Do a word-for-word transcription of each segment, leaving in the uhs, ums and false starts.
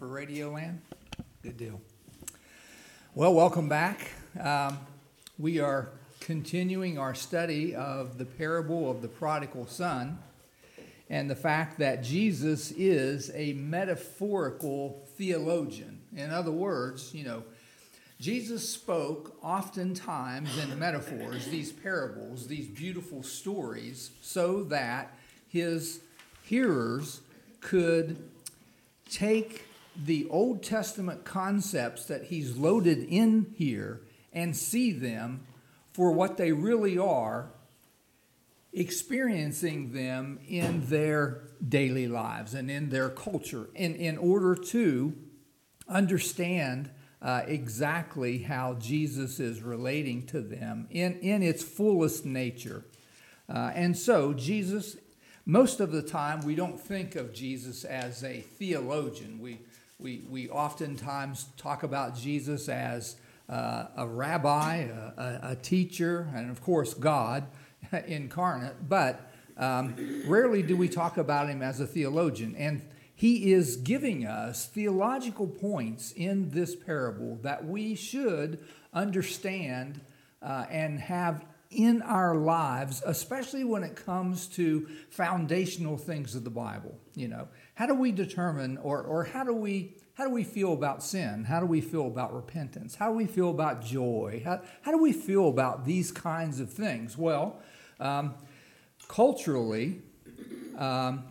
for Radio Land? Good deal. Well, welcome back. Um, we are continuing our study of the parable of the prodigal son and the fact that Jesus is a metaphorical theologian. In other words, you know, Jesus spoke oftentimes in metaphors, these parables, these beautiful stories, so that his hearers could take the Old Testament concepts that he's loaded in here and see them for what they really are, experiencing them in their daily lives and in their culture, in, in order to understand uh, exactly how Jesus is relating to them in, in its fullest nature. Uh, and so Jesus, most of the time, we don't think of Jesus as a theologian. We We we oftentimes talk about Jesus as uh, a rabbi, a, a, a teacher, and of course God incarnate, but um, rarely do we talk about him as a theologian. And he is giving us theological points in this parable that we should understand uh, and have in our lives, especially when it comes to foundational things of the Bible. You know, how do we determine, or or how do we how do we feel about sin? How do we feel about repentance? How do we feel about joy? How how do we feel about these kinds of things? Well, um, culturally, um,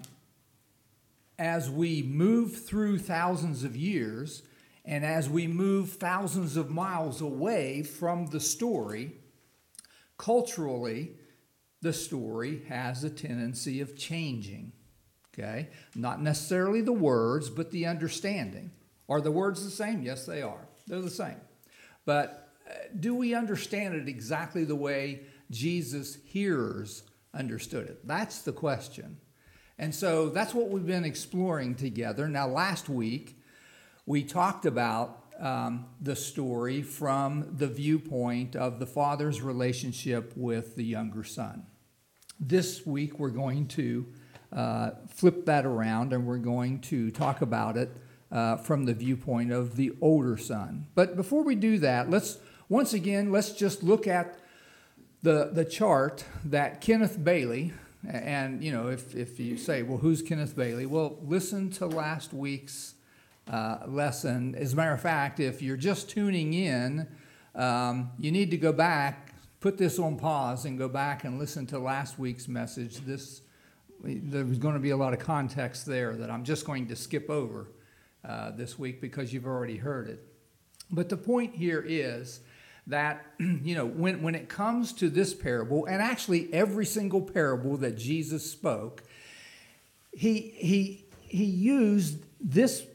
as we move through thousands of years, and as we move thousands of miles away from the story, culturally, the story has a tendency of changing, okay? Not necessarily the words, but the understanding. Are the words the same? Yes, they are. They're the same. But uh, do we understand it exactly the way Jesus' hearers understood it? That's the question. And so that's what we've been exploring together. Now, last week, we talked about Um, the story from the viewpoint of the father's relationship with the younger son. This week we're going to uh, flip that around and we're going to talk about it uh, from the viewpoint of the older son. But before we do that, let's once again, let's just look at the, the chart that Kenneth Bailey, and you know, if, if you say, well, who's Kenneth Bailey? Well, listen to last week's Uh, lesson. As a matter of fact, if you're just tuning in, um, you need to go back, put this on pause, and go back and listen to last week's message. This there's going to be a lot of context there that I'm just going to skip over uh, this week because you've already heard it. But the point here is that you know when when it comes to this parable, and actually every single parable that Jesus spoke, he he he used this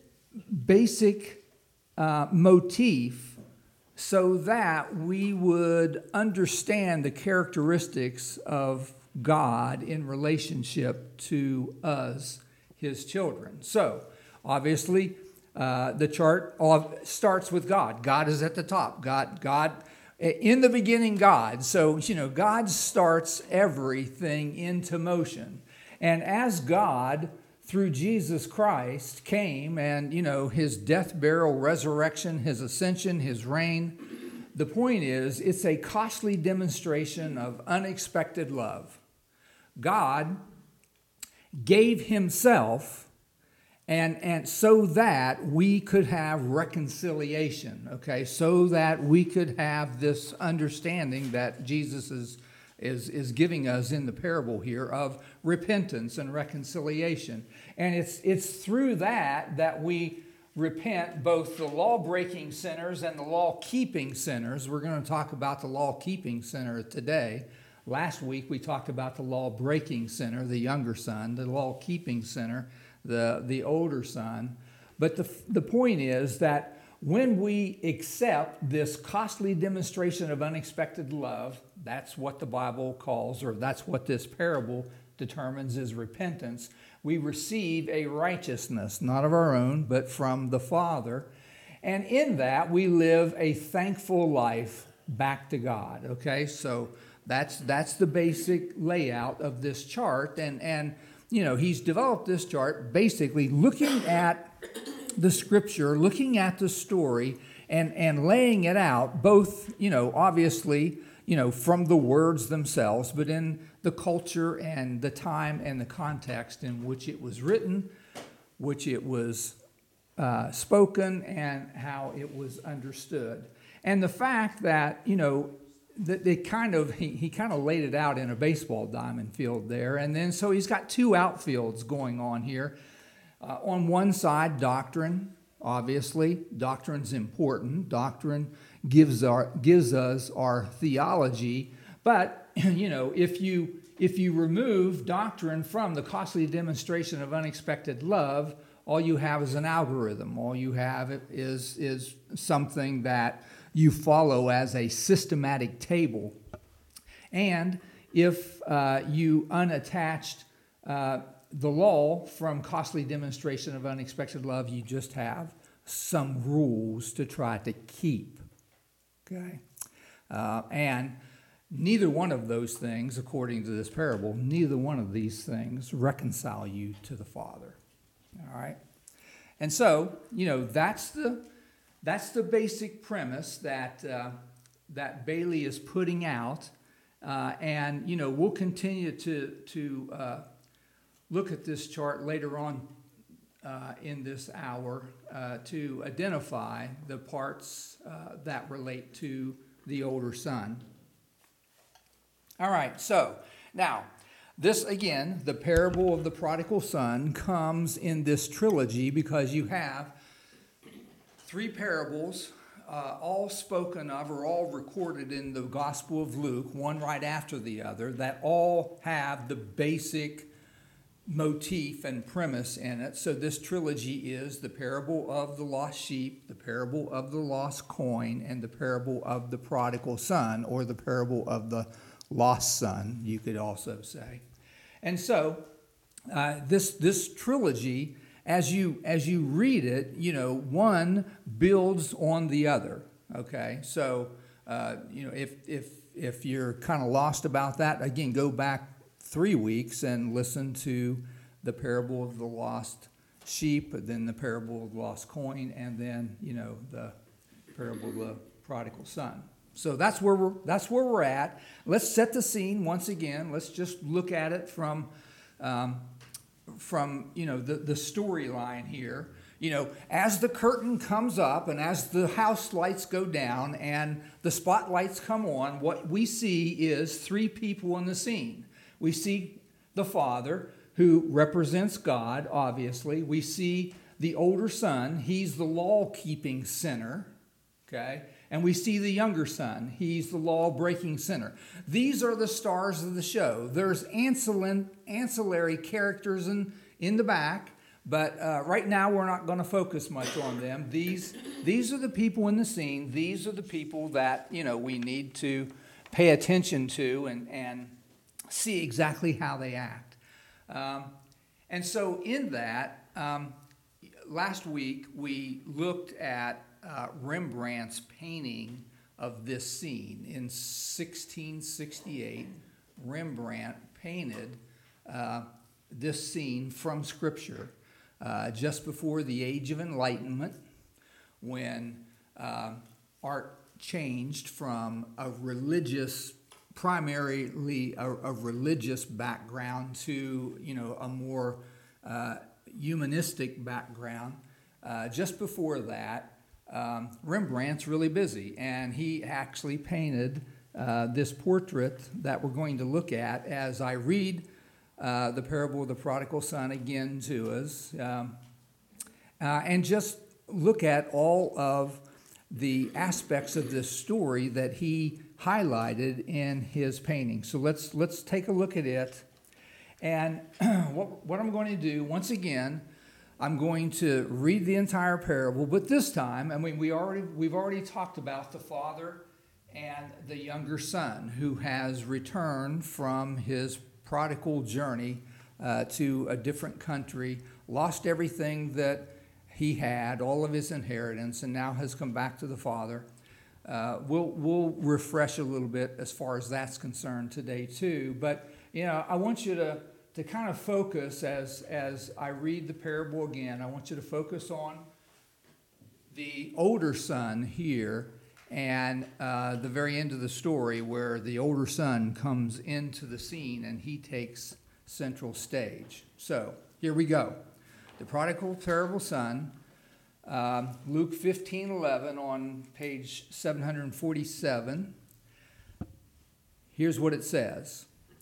basic uh, motif so that we would understand the characteristics of God in relationship to us, his children. So, obviously, uh, the chart starts with God. God is at the top. God, God, in the beginning, God. So, you know, God starts everything into motion. And as God, through Jesus Christ, came and, you know, his death, burial, resurrection, his ascension, his reign. The point is, it's a costly demonstration of unexpected love. God gave himself and, and so that we could have reconciliation, okay? So that we could have this understanding that Jesus is Is, is giving us in the parable here of repentance and reconciliation. And it's it's through that that we repent, both the law-breaking sinners and the law-keeping sinners. We're going to talk about the law-keeping sinner today. Last week we talked about the law-breaking sinner, the younger son, the law-keeping sinner, the, the older son. But the, the point is that when we accept this costly demonstration of unexpected love, that's what the Bible calls, or that's what this parable determines is repentance. We receive a righteousness, not of our own, but from the Father. And in that, we live a thankful life back to God, okay? So that's that's the basic layout of this chart. And, and you know, he's developed this chart basically looking at the scripture, looking at the story, and, and laying it out, both, you know, obviously, you know, from the words themselves, but in the culture and the time and the context in which it was written, which it was uh, spoken, and how it was understood. And the fact that, you know, that they kind of, he, he kind of laid it out in a baseball diamond field there. And then so he's got two outfields going on here. Uh, on one side, doctrine, obviously. Doctrine's important. Doctrine gives our gives us our theology. But, you know, if you if you remove doctrine from the costly demonstration of unexpected love, all you have is an algorithm. All you have is is something that you follow as a systematic table. And if uh, you unattached uh, the law from costly demonstration of unexpected love, you just have some rules to try to keep. Okay? Uh, and neither one of those things, according to this parable, neither one of these things reconcile you to the Father. All right? And so, you know, that's the that's the basic premise that uh, that Bailey is putting out. Uh, and, you know, we'll continue to, to uh, look at this chart later on uh, in this hour uh, to identify the parts uh, that relate to the older son. All right, so now, this again, the parable of the prodigal son, comes in this trilogy because you have three parables, uh, all spoken of or all recorded in the Gospel of Luke, one right after the other, that all have the basic motif and premise in it. So this trilogy is the parable of the lost sheep, the parable of the lost coin, and the parable of the prodigal son, or the parable of the lost son, you could also say. And so uh, this this trilogy, as you as you read it, you know, one builds on the other. Okay, so uh, you know, if if if you're kind of lost about that, again, go back three weeks and listen to the parable of the lost sheep, then the parable of the lost coin, and then, you know, the parable of the prodigal son. So that's where we're that's where we're at. Let's set the scene once again. Let's just look at it from um, from you know the the storyline here. You know, as the curtain comes up and as the house lights go down and the spotlights come on, what we see is three people in the scene. We see the father, who represents God, obviously. We see the older son. He's the law-keeping sinner, okay? And we see the younger son. He's the law-breaking sinner. These are the stars of the show. There's ancillary characters in, in the back, but uh, right now we're not going to focus much on them. These, these are the people in the scene. These are the people that, you know, we need to pay attention to and, and see exactly how they act. Um, and so in that, um, last week we looked at uh, Rembrandt's painting of this scene. In sixteen sixty-eight, Rembrandt painted uh, this scene from Scripture uh, just before the Age of Enlightenment, when uh, art changed from a religious primarily a, a religious background to, you know, a more uh, humanistic background. Uh, just before that, um, Rembrandt's really busy, and he actually painted uh, this portrait that we're going to look at as I read uh, the parable of the prodigal son again to us, um, uh, and just look at all of the aspects of this story that he highlighted in his painting. So let's let's take a look at it. And what, what I'm going to do, once again, I'm going to read the entire parable, but this time, I mean, we already we've already talked about the father and the younger son who has returned from his prodigal journey uh, to a different country, lost everything that he had, all of his inheritance, and now has come back to the father. Uh, we'll we'll refresh a little bit as far as that's concerned today too. But you know, I want you to to kind of focus as as I read the parable again. I want you to focus on the older son here, and uh, the very end of the story where the older son comes into the scene and he takes central stage. So here we go. The prodigal terrible son, um, Luke fifteen eleven on page seven forty-seven. Here's what it says.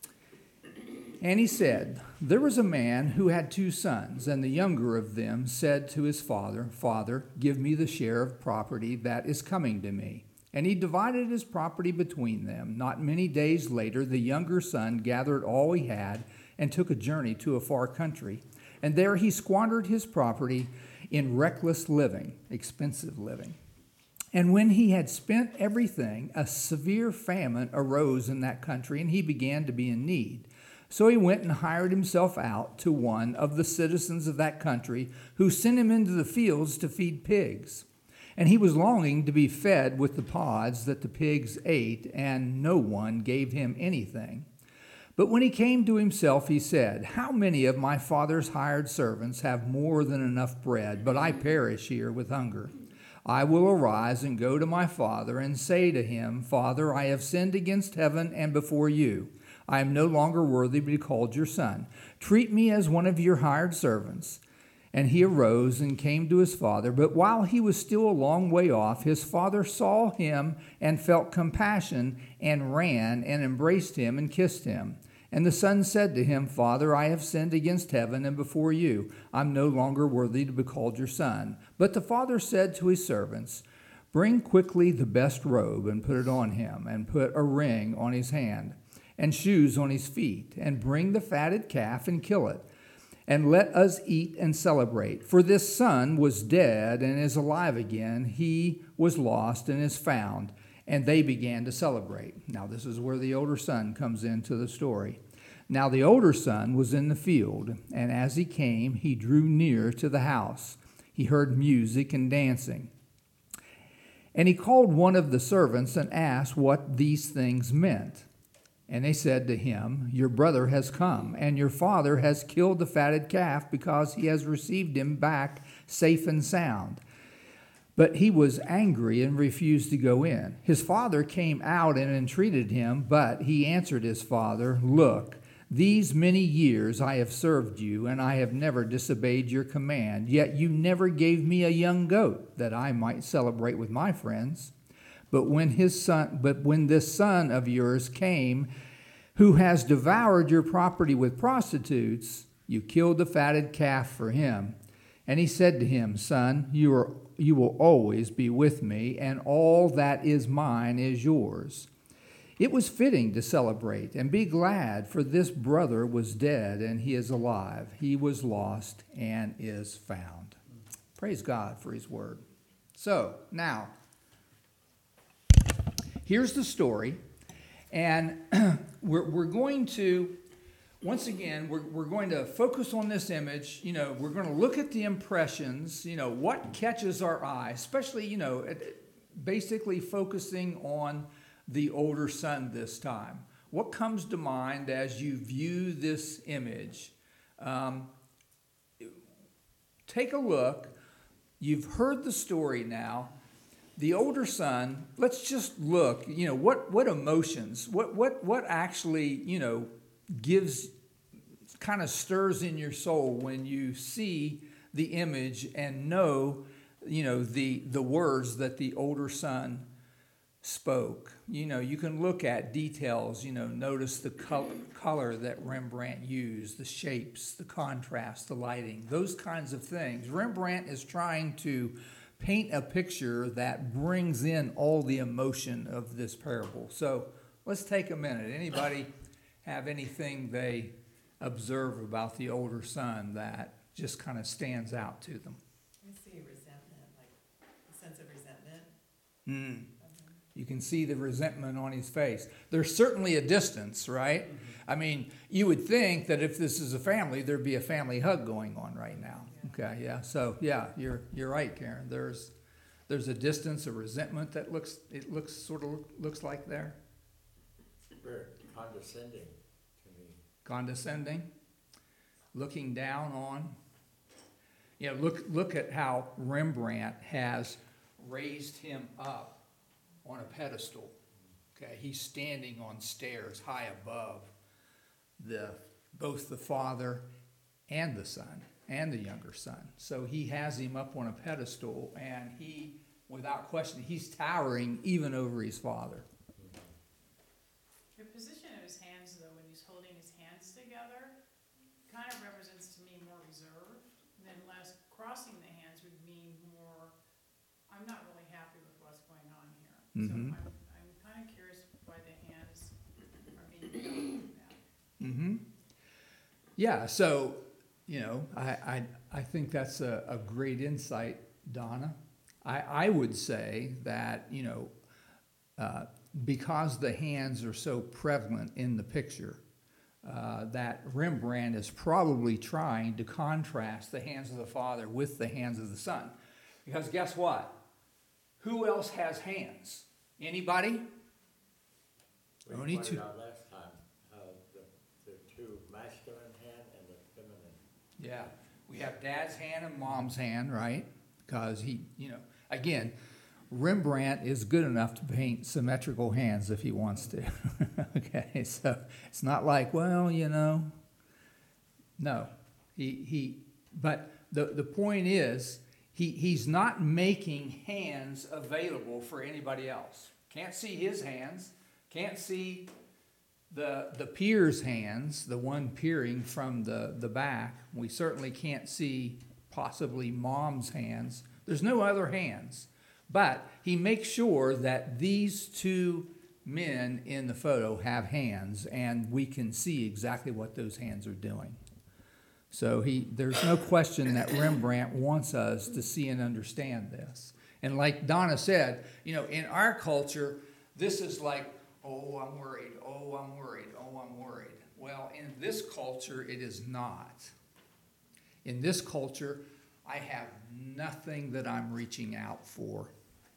And he said, there was a man who had two sons, and the younger of them said to his father, Father, give me the share of property that is coming to me. And he divided his property between them. Not many days later, the younger son gathered all he had and took a journey to a far country. And there he squandered his property in reckless living, expensive living. And when he had spent everything, a severe famine arose in that country, and he began to be in need. So he went and hired himself out to one of the citizens of that country, who sent him into the fields to feed pigs. And he was longing to be fed with the pods that the pigs ate, and no one gave him anything. But when he came to himself, he said, how many of my father's hired servants have more than enough bread, but I perish here with hunger? I will arise and go to my father and say to him, Father, I have sinned against heaven and before you. I am no longer worthy to be called your son. Treat me as one of your hired servants. And he arose and came to his father. But while he was still a long way off, his father saw him and felt compassion and ran and embraced him and kissed him. And the son said to him, Father, I have sinned against heaven and before you. I'm no longer worthy to be called your son. But the father said to his servants, bring quickly the best robe and put it on him, and put a ring on his hand and shoes on his feet, and bring the fatted calf and kill it. And let us eat and celebrate. For this son was dead and is alive again. He was lost and is found. And they began to celebrate. Now this is where the older son comes into the story. Now the older son was in the field, and as he came, he drew near to the house. He heard music and dancing. And he called one of the servants and asked what these things meant. And they said to him, your brother has come, and your father has killed the fatted calf because he has received him back safe and sound. But he was angry and refused to go in. His father came out and entreated him, but he answered his father, look, these many years I have served you, and I have never disobeyed your command, yet you never gave me a young goat that I might celebrate with my friends. But when his son, but when this son of yours came, who has devoured your property with prostitutes, you killed the fatted calf for him. And he said to him, Son, you are you will always be with me, and all that is mine is yours. It was fitting to celebrate and be glad, for this brother was dead and he is alive. He was lost and is found. Praise God for his word. So now, here's the story, and we're, we're going to, once again, we're, we're going to focus on this image. You know, we're going to look at the impressions, you know, what catches our eye, especially, you know, basically focusing on the older son this time. What comes to mind as you view this image? Um, take a look. You've heard the story now. The older son, let's just look, you know, what, what emotions, what, what, what actually, you know, gives, kind of stirs in your soul when you see the image and know, you know, the, the words that the older son spoke. You know, you can look at details, you know, notice the color, color that Rembrandt used, the shapes, the contrast, the lighting, those kinds of things. Rembrandt is trying to paint a picture that brings in all the emotion of this parable. So let's take a minute. Anybody have anything they observe about the older son that just kind of stands out to them? I see resentment, like a sense of resentment. Mm. You can see the resentment on his face. There's certainly a distance, right? Mm-hmm. I mean, you would think that if this is a family, there'd be a family hug going on right now. Yeah. Okay, yeah. So, yeah, you're you're right, Karen. There's there's a distance, a resentment that looks it looks sort of looks like there. Very condescending to me. Condescending, looking down on. You know, look look at how Rembrandt has raised him up on a pedestal. Okay, he's standing on stairs high above the both the Father and the Son and the younger son. So he has him up on a pedestal, and he, without question, he's towering even over his Father. The position of his hands, though, when he's holding his hands together, kind of represents to me more reserved than less. Crossing the hands would mean more, I'm not really happy with what's going on here. Mhm. So I'm, I'm kind of curious why the hands are being held like that. Mm-hmm. Yeah, so, you know, I, I, I think that's a, a great insight, Donna. I, I would say that, you know, uh, because the hands are so prevalent in the picture, uh, that Rembrandt is probably trying to contrast the hands of the Father with the hands of the Son. Because guess what? Who else has hands? Anybody? We Only pointed two. out last time, uh, the, the two masculine hand and the feminine. Yeah, we have dad's hand and mom's hand, right? Because he, you know, again, Rembrandt is good enough to paint symmetrical hands if he wants to. Okay, so it's not like, well, you know, no. He, he, but the, the point is, he, he's not making hands available for anybody else. Can't see his hands, can't see the, the peer's hands, the one peering from the, the back. We certainly can't see possibly mom's hands. There's no other hands. But he makes sure that these two men in the photo have hands, and we can see exactly what those hands are doing. So he, there's no question that Rembrandt wants us to see and understand this. And like Donna said, you know, in our culture, this is like, oh, I'm worried, oh, I'm worried, oh, I'm worried. Well, in this culture, it is not. In this culture, I have nothing that I'm reaching out for.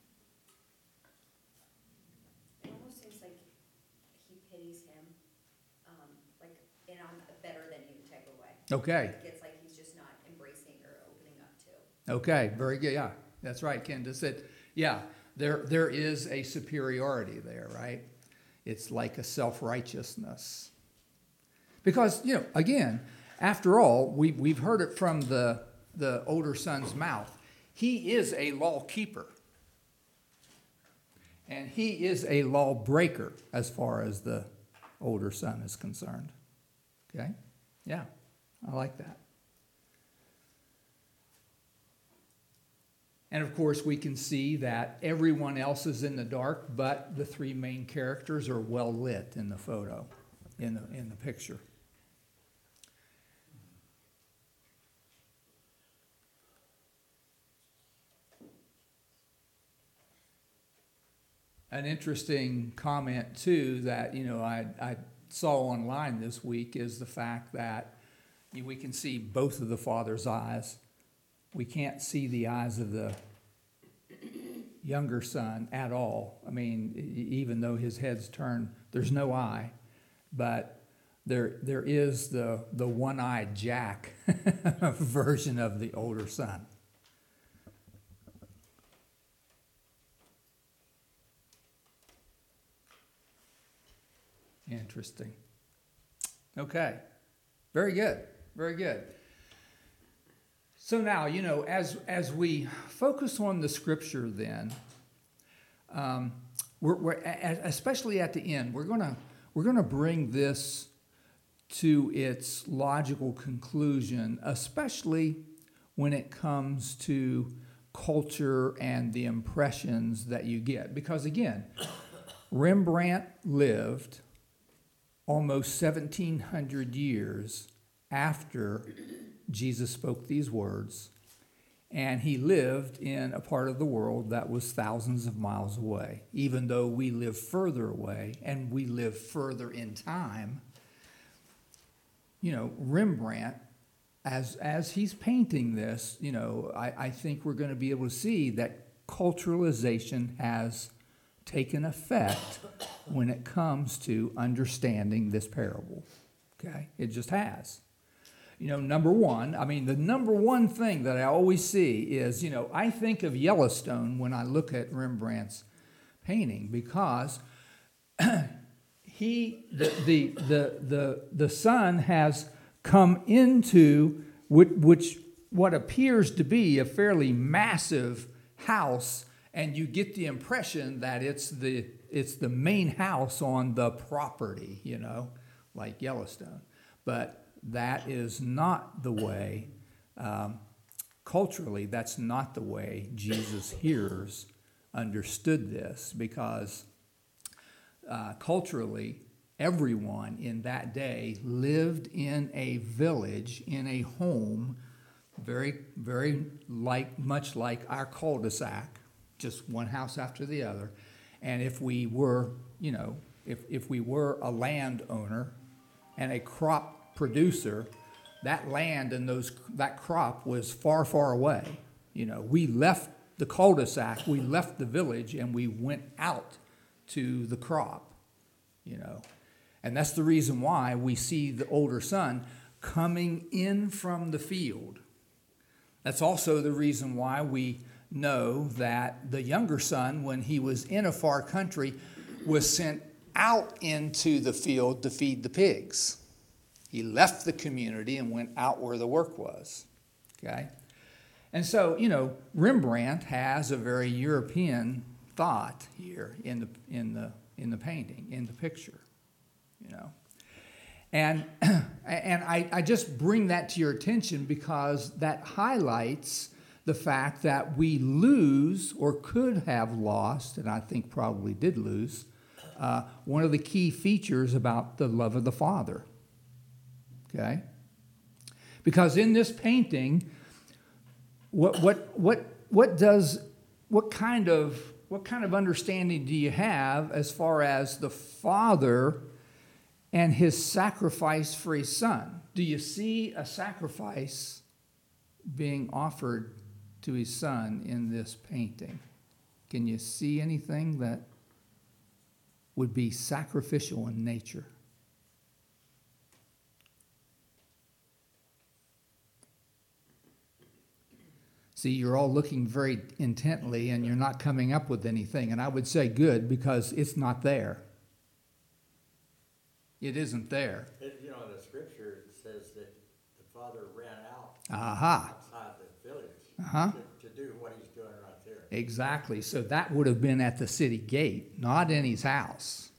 It almost seems like he pities him, um, like in on a better than you type of way. Okay, It's like he's just not embracing or opening up to. okay, very good, yeah, that's right, Kendra said, yeah, there, there is a superiority there, right? It's like a self-righteousness. Because, you know, again, after all, we, we've heard it from the, the older son's mouth. He is a law keeper. And he is a law breaker as far as the older son is concerned. Okay? Yeah, I like that. And of course, we can see that everyone else is in the dark, but the three main characters are well lit in the photo, in the, in the picture. An interesting comment, too, that, you know, I, I saw online this week is the fact that we can see both of the Father's eyes. We can't see the eyes of the younger son at all. I mean, even though his head's turned, there's no eye. But there, there is the, the one-eyed Jack version of the older son. Interesting. Okay. Very good. Very good. So now, you know, as as we focus on the scripture, then, um, we're, we're especially at the end, we're gonna we're gonna bring this to its logical conclusion, especially when it comes to culture and the impressions that you get, because again, Rembrandt lived almost seventeen hundred years after Jesus spoke these words, and he lived in a part of the world that was thousands of miles away. Even though we live further away and we live further in time, you know, Rembrandt, as as he's painting this, you know, I, I think we're going to be able to see that culturalization has taken effect when it comes to understanding this parable. Okay? It just has. You know, number one, I mean, the number one thing that I always see is, you know, I think of Yellowstone when I look at Rembrandt's painting, because he, the, the, the, the, the sun has come into which, which what appears to be a fairly massive house, and you get the impression that it's the, it's the main house on the property, you know, like Yellowstone. But that is not the way, um, culturally, that's not the way Jesus' hearers understood this, because uh, culturally, everyone in that day lived in a village, in a home, very, very like, much like our cul-de-sac, just one house after the other. And if we were, you know, if, if we were a landowner and a crop producer, that land and those that crop was far, far away. You know, we left the cul-de-sac, we left the village, and we went out to the crop, you know. And that's the reason why we see the older son coming in from the field. That's also the reason why we know that the younger son, when he was in a far country, was sent out into the field to feed the pigs. He left the community and went out where the work was, okay? And so, you know, Rembrandt has a very European thought here in the, in the, in the painting, in the picture, you know. And, and I, I just bring that to your attention because that highlights the fact that we lose, or could have lost, and I think probably did lose, uh, one of the key features about the love of the Father. Okay? Because in this painting, what what what what does what kind of what kind of understanding do you have as far as the Father and his sacrifice for his son? Do you see a sacrifice being offered to his son in this painting? Can you see anything that would be sacrificial in nature? See, you're all looking very intently and you're not coming up with anything. And I would say good, because it's not there. It isn't there. It, you know, the scripture says that the father ran out Aha. outside the village Uh-huh. to, to do what he's doing right there. Exactly. So that would have been at the city gate, not in his house.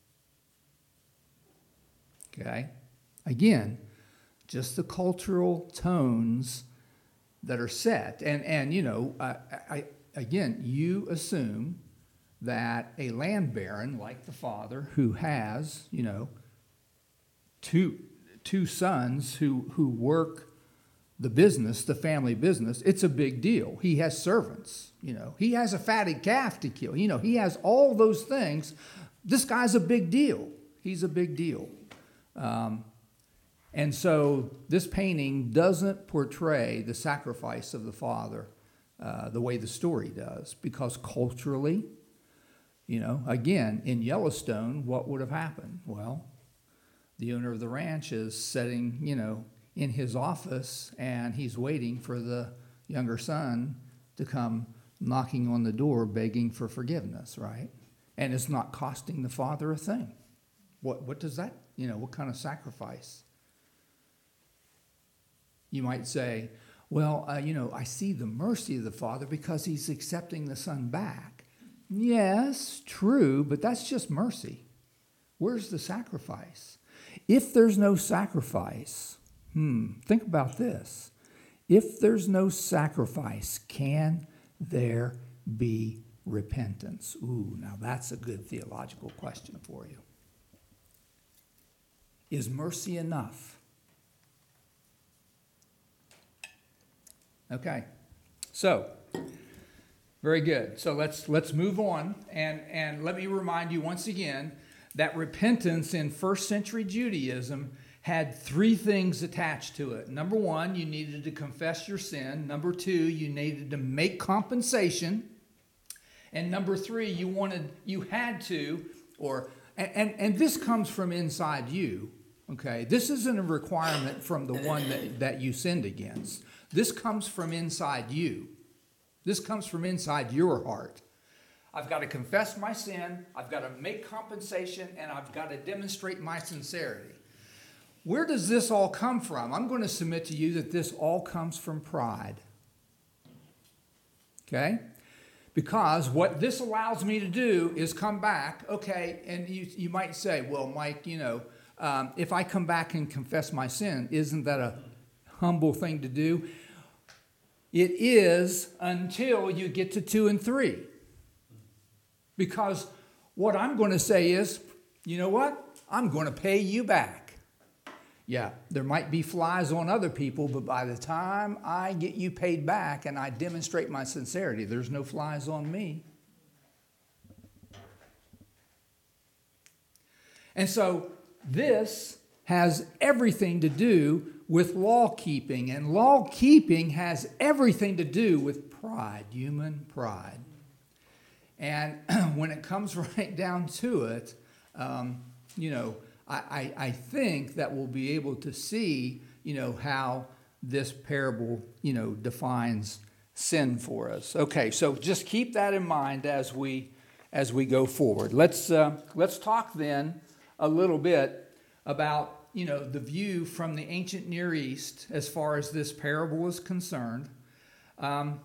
Okay? Again, just the cultural tones that are set. And, and you know, I, I, again, you assume that a land baron like the father, who has, you know, two, two sons who, who work the business, the family business, it's a big deal. He has servants, you know. He has a fatted calf to kill. You know, he has all those things. This guy's a big deal. He's a big deal. Um, And so this painting doesn't portray the sacrifice of the father uh, the way the story does, because culturally, you know, again, in Yellowstone, what would have happened? Well, the owner of the ranch is sitting, you know, in his office, and he's waiting for the younger son to come knocking on the door begging for forgiveness, right? And it's not costing the father a thing. What, what does that, you know, what kind of sacrifice? You might say, well, uh, you know, I see the mercy of the Father because he's accepting the Son back. Yes, true, but that's just mercy. Where's the sacrifice? If there's no sacrifice, hmm, think about this. If there's no sacrifice, can there be repentance? Ooh, now that's a good theological question for you. Is mercy enough? Okay, so very good. So let's let's move on, and and let me remind you once again that repentance in first century Judaism had three things attached to it. Number one, you needed to confess your sin. Number two, you needed to make compensation, and number three, you wanted you had to, or and and, and this comes from inside you. Okay, this isn't a requirement from the one that, that you sinned against. This comes from inside you. This comes from inside your heart. I've got to confess my sin, I've got to make compensation, and I've got to demonstrate my sincerity. Where does this all come from? I'm going to submit to you that this all comes from pride. Okay? Because what this allows me to do is come back, okay, and you, you might say, well, Mike, you know, um, if I come back and confess my sin, isn't that a humble thing to do? It is until you get to two and three. Because what I'm going to say is, you know what? I'm going to pay you back. Yeah, there might be flies on other people, but by the time I get you paid back and I demonstrate my sincerity, there's no flies on me. And so this has everything to do with law keeping, and law keeping has everything to do with pride, human pride. And when it comes right down to it, um, you know, I, I, I think that we'll be able to see, you know, how this parable, you know, defines sin for us. Okay, so just keep that in mind as we as we go forward. Let's uh, let's talk then a little bit about, you know, the view from the ancient Near East as far as this parable is concerned. Um,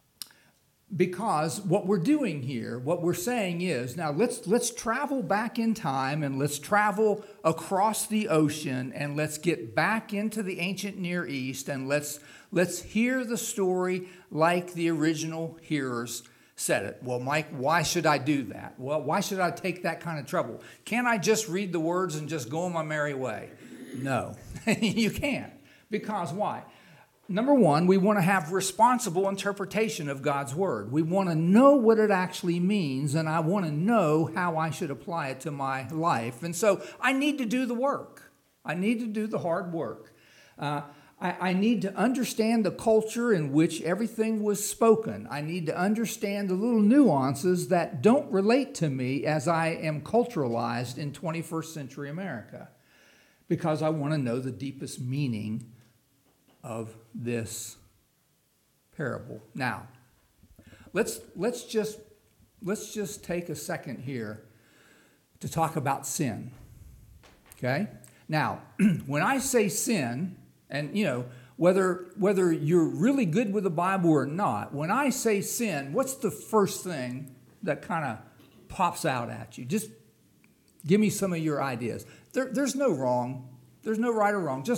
Because what we're doing here, what we're saying is, now let's let's travel back in time and let's travel across the ocean and let's get back into the ancient Near East and let's let's hear the story like the original hearers said it. Well, Mike, why should I do that? Well, why should I take that kind of trouble? Can't I just read the words and just go on my merry way? No, you can't. Because why? Number one, we want to have responsible interpretation of God's word. We want to know what it actually means, and I want to know how I should apply it to my life. And so I need to do the work. I need to do the hard work. Uh, I, I need to understand the culture in which everything was spoken. I need to understand the little nuances that don't relate to me as I am culturalized in twenty-first century America, because I want to know the deepest meaning of this parable. Now, let's let's just let's just take a second here to talk about sin. Okay? Now, when I say sin, and you know, whether whether you're really good with the Bible or not, when I say sin, what's the first thing that kind of pops out at you? Just give me some of your ideas. There, there's no wrong. There's no right or wrong. Just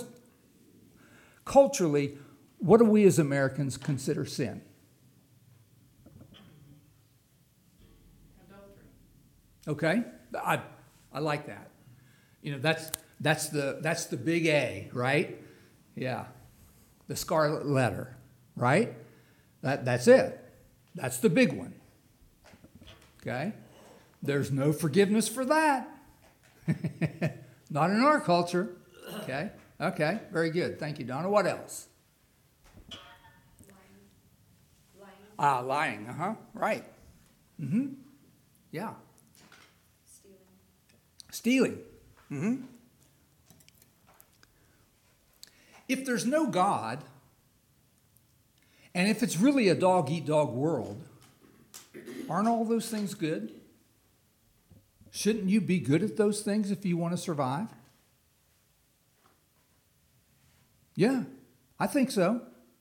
culturally, what do we as Americans consider sin? Adultery. Okay, I I like that. You know, that's that's the that's the big A, right? Yeah, the scarlet letter, right? That that's it. That's the big one. Okay, there's no forgiveness for that. Not in our culture. Okay. Okay, very good. Thank you, Donna. What else? Lying. Lying. Ah, lying. Uh-huh. Right. Mm-hmm. Yeah. Stealing. Stealing. Mm-hmm. If there's no God, and if it's really a dog-eat-dog world, aren't all those things good? Shouldn't you be good at those things if you want to survive? Yeah, I think so.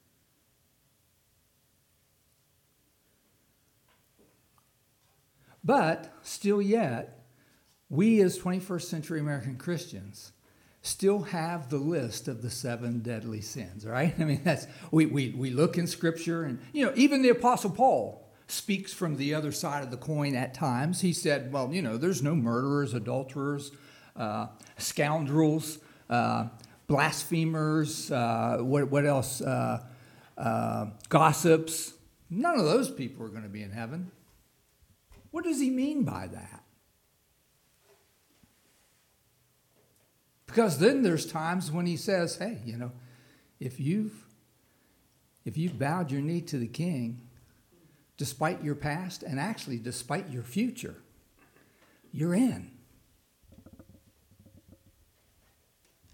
But still yet, we as twenty-first century American Christians still have the list of the seven deadly sins, right? I mean, that's we, we, we look in Scripture, and, you know, even the Apostle Paul speaks from the other side of the coin at times. He said, well, you know, there's no murderers, adulterers, uh, scoundrels, uh, blasphemers, uh, what, what else? Uh, uh, gossips. None of those people are going to be in heaven. What does he mean by that? Because then there's times when he says, hey, you know, if you've if you've bowed your knee to the king, despite your past and actually despite your future, you're in.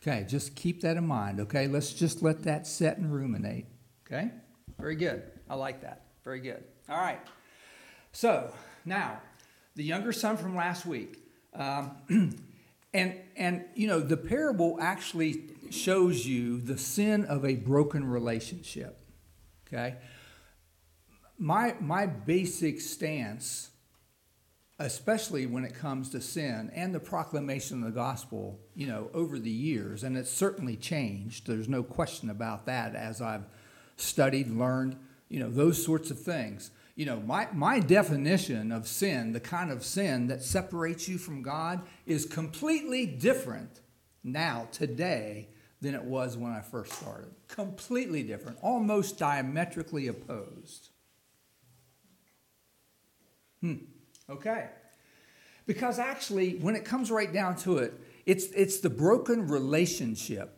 Okay, just keep that in mind, okay? Let's just let that set and ruminate, okay? Very good. I like that. Very good. All right. So, now, the younger son from last week. Um, and, and, you know, the parable actually shows you the sin of a broken relationship, okay? My, my basic stance, especially when it comes to sin and the proclamation of the gospel, you know, over the years, and it's certainly changed. There's no question about that as I've studied, learned, you know, those sorts of things. You know, my, my definition of sin, the kind of sin that separates you from God, is completely different now, today, than it was when I first started. Completely different, almost diametrically opposed. Hmm. Okay. Because actually, when it comes right down to it, it's, it's the broken relationship.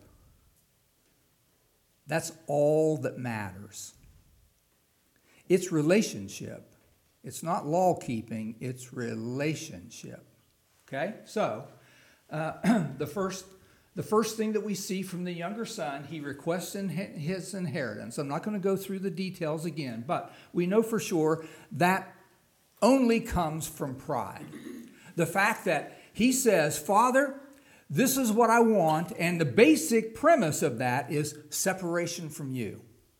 That's all that matters. It's relationship. It's not law keeping, it's relationship. Okay? So, uh, the first the first thing that we see from the younger son, he requests in his inheritance. I'm not going to go through the details again, but we know for sure that only comes from pride. The fact that he says, Father, this is what I want, and the basic premise of that is separation from you.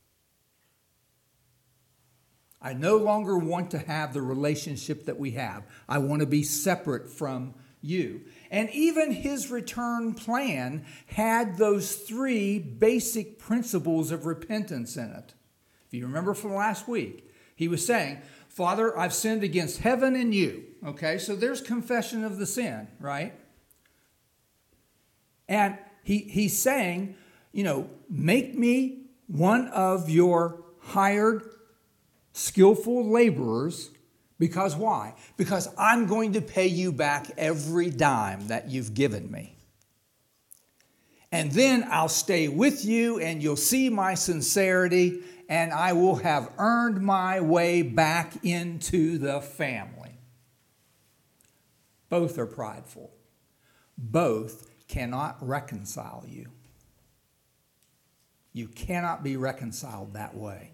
I no longer want to have the relationship that we have. I want to be separate from you. And even his return plan had those three basic principles of repentance in it. If you remember from last week, he was saying, Father, I've sinned against heaven and you. Okay, so there's confession of the sin, right? And he, he's saying, you know, make me one of your hired, skillful laborers. Because why? Because I'm going to pay you back every dime that you've given me. And then I'll stay with you and you'll see my sincerity and I will have earned my way back into the family. Both are prideful. Both cannot reconcile you. You cannot be reconciled that way.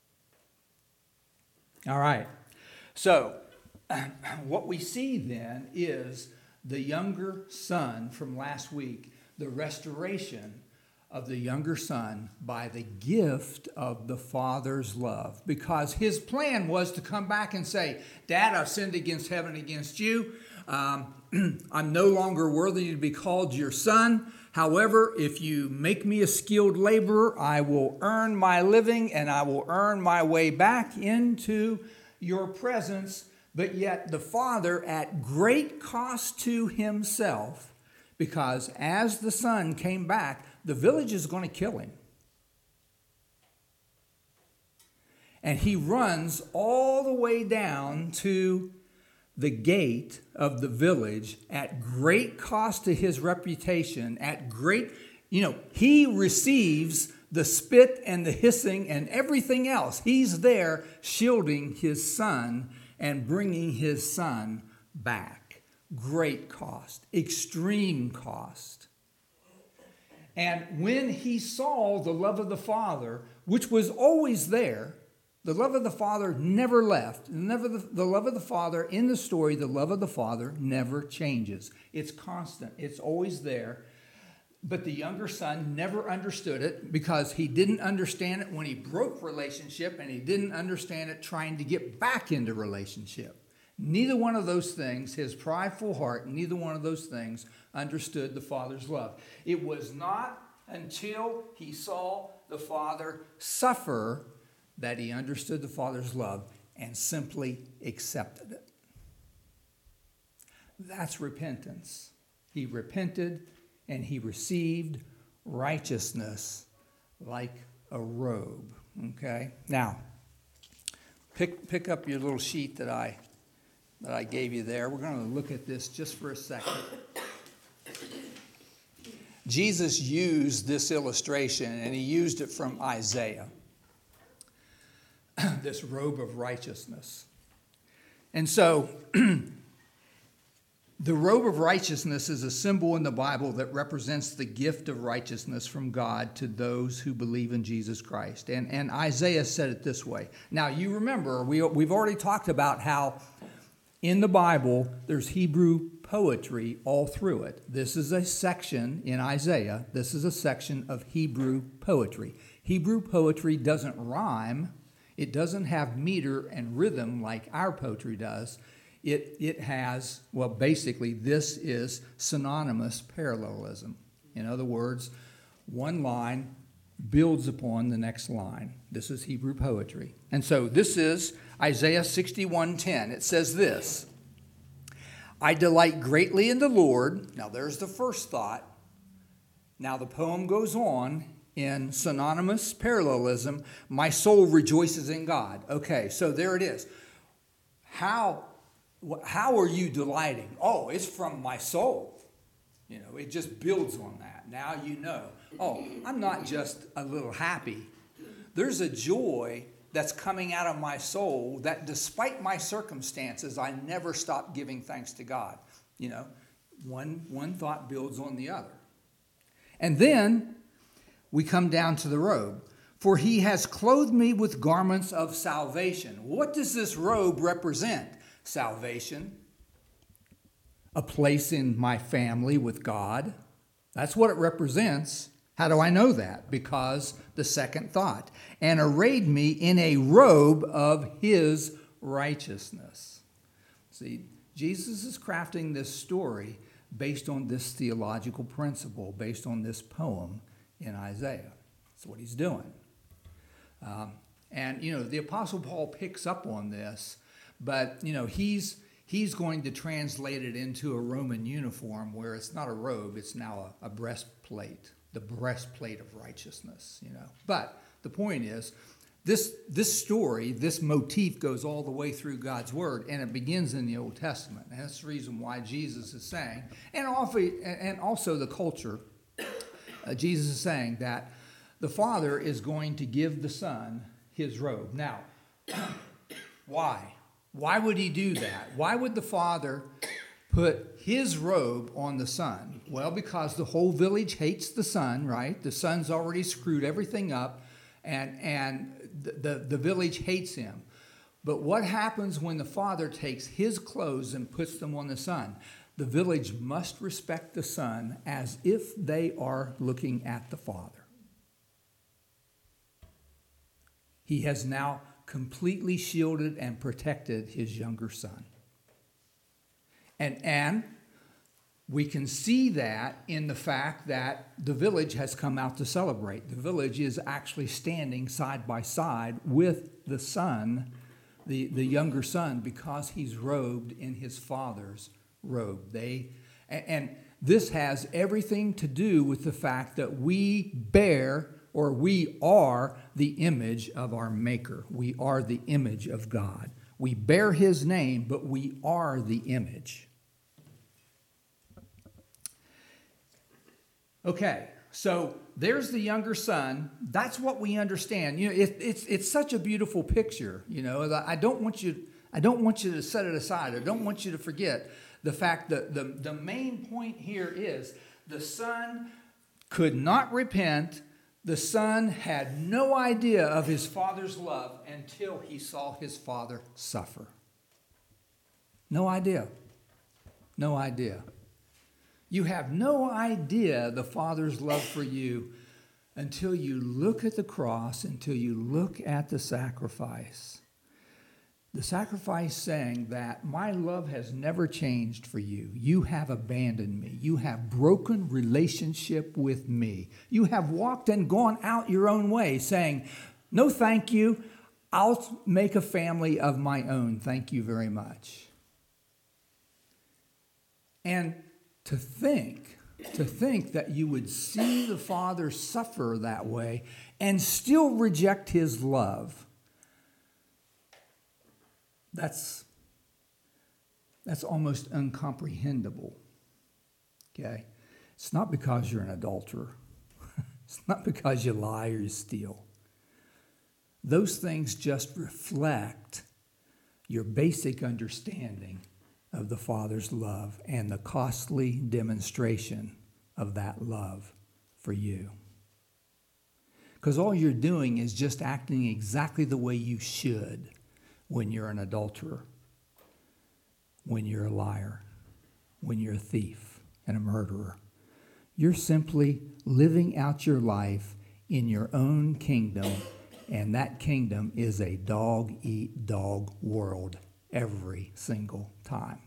All right. So, what we see then is the younger son from last week, the restoration of the younger son by the gift of the father's love. Because his plan was to come back and say, Dad, I've sinned against heaven and against you. Um, I'm no longer worthy to be called your son. However, if you make me a skilled laborer, I will earn my living and I will earn my way back into your presence. But yet the father, at great cost to himself, because as the son came back, the village is going to kill him. And he runs all the way down to the gate of the village at great cost to his reputation, at great, you know, he receives the spit and the hissing and everything else. He's there shielding his son and bringing his son back. Great cost, extreme cost. And when he saw the love of the Father, which was always there, the love of the Father never left. Never the, the love of the Father in the story, the love of the Father never changes. It's constant. It's always there. But the younger son never understood it because he didn't understand it when he broke relationship, and he didn't understand it trying to get back into relationship. Neither one of those things, his prideful heart, neither one of those things understood the Father's love. It was not until he saw the Father suffer that he understood the Father's love and simply accepted it. That's repentance. He repented and he received righteousness like a robe. Okay? Now, pick pick up your little sheet that I that I gave you there. We're going to look at this just for a second. Jesus used this illustration, and he used it from Isaiah. This robe of righteousness. And so, The robe of righteousness is a symbol in the Bible that represents the gift of righteousness from God to those who believe in Jesus Christ. And, and Isaiah said it this way. Now, you remember, we, we've already talked about how in the Bible there's Hebrew poetry all through it. This is a section in Isaiah. This is a section of Hebrew poetry. Hebrew poetry doesn't rhyme. It doesn't have meter and rhythm like our poetry does. It, it has, well, basically, this is synonymous parallelism. In other words, one line builds upon the next line. This is Hebrew poetry. And so this is Isaiah sixty-one ten. It says this, I delight greatly in the Lord. Now, there's the first thought. Now, the poem goes on in synonymous parallelism. My soul rejoices in God. Okay, so there it is. How... How are you delighting? Oh, it's from my soul. You know, it just builds on that. Now you know, oh, I'm not just a little happy. There's a joy that's coming out of my soul that despite my circumstances, I never stop giving thanks to God. You know, one, one thought builds on the other. And then we come down to the robe. For he has clothed me with garments of salvation. What does this robe represent? Salvation, a place in my family with God. That's what it represents. How do I know that? Because the second thought, and arrayed me in a robe of his righteousness. See, Jesus is crafting this story based on this theological principle, based on this poem in Isaiah. That's what he's doing. Um, and, you know, the Apostle Paul picks up on this. But, you know, he's he's going to translate it into a Roman uniform where it's not a robe, it's now a, a breastplate, the breastplate of righteousness, you know. But the point is, this, this story, this motif goes all the way through God's Word, and it begins in the Old Testament. And that's the reason why Jesus is saying, and also, and also the culture, uh, Jesus is saying that the Father is going to give the Son his robe. Now, why? Why would he do that? Why would the Father put his robe on the Son? Well, because the whole village hates the Son, right? The Son's already screwed everything up, and, and the, the, the village hates him. But what happens when the Father takes his clothes and puts them on the Son? The village must respect the Son as if they are looking at the Father. He has now completely shielded and protected his younger son. And, and we can see that in the fact that the village has come out to celebrate. The village is actually standing side by side with the son, the, the younger son, because he's robed in his father's robe. They, and, and this has everything to do with the fact that we bear or we are the image of our Maker. We are the image of God. We bear his name, but we are the image. Okay, so there's the younger son. That's what we understand. You know, it, it's it's such a beautiful picture. You know, I don't want you I don't want you to set it aside. I don't want you to forget the fact that the, the main point here is the son could not repent. The son had no idea of his father's love until he saw his father suffer. No idea. No idea. You have no idea the Father's love for you until you look at the cross, until you look at the sacrifice. The sacrifice saying that my love has never changed for you. You have abandoned me. You have broken relationship with me. You have walked and gone out your own way saying, no, thank you. I'll make a family of my own. Thank you very much. And to think, to think that you would see the Father suffer that way and still reject his love, that's, that's almost incomprehensible, okay? It's not because you're an adulterer. It's not because you lie or you steal. Those things just reflect your basic understanding of the Father's love and the costly demonstration of that love for you. Because all you're doing is just acting exactly the way you should when you're an adulterer, when you're a liar, when you're a thief and a murderer. You're simply living out your life in your own kingdom, and that kingdom is a dog-eat-dog world every single time.